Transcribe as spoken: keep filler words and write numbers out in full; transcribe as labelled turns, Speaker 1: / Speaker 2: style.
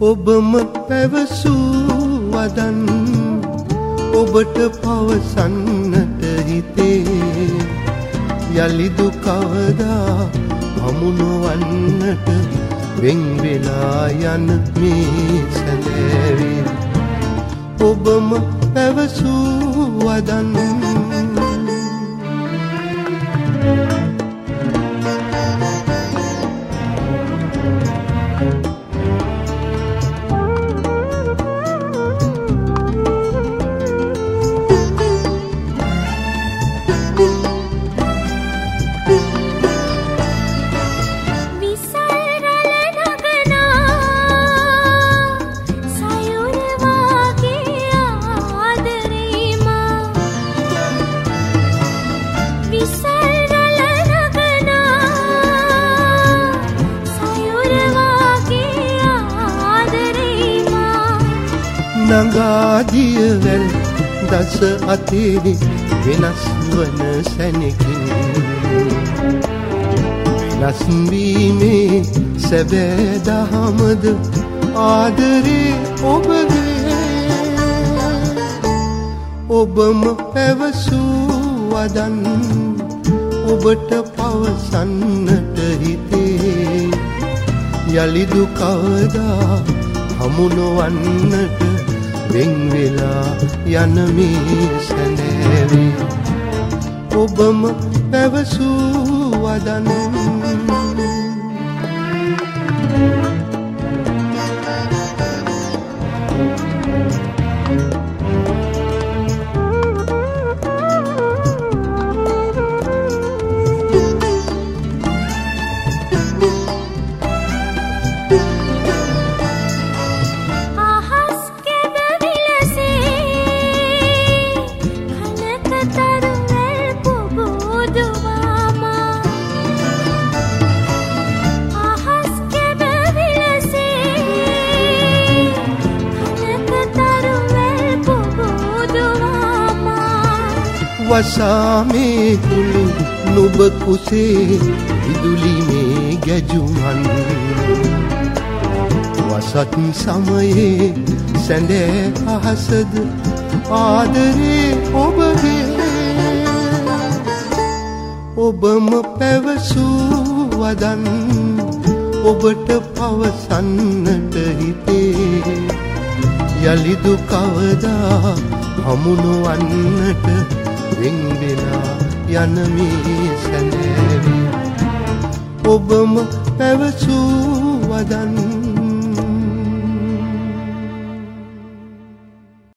Speaker 1: ඔබම පැවසූ වදන් ඔබට පවසන්නට හිතේ යලිදු කවදා හමු නොවන්නට වෙන් වෙලා යන මේ සැලෑවේ ඔබම පැවසූ වදන් නගාදියවැල් දස අතේ වෙනස් වන සැනකින් වෙනස් වීමේ සැබෑ දහමද ආදරේ ඔබගේ ඔබම පැවසූ වදන් ඔබට පවසන්නට හිතේ යලිදු කවදා හමු නොවන්නට වෙන් වෙලා යන මේ සැලෑවේ ඔබම පැවසූ වදන් වසාමේ කුළු නුඹ කුසේ විදුලි මේ ගැජුමන් වසත් සමයේ සැඳෑ අහසද ආදරේ ඔබගේ ඔබම පැවසූ වදන් ඔබට පවසන්නට හිතේ යලිදු කවදා හමු නොවන්නට වෙන් වෙලා යන මේ සැලෑවේ ඔබම පැවසූ වදන්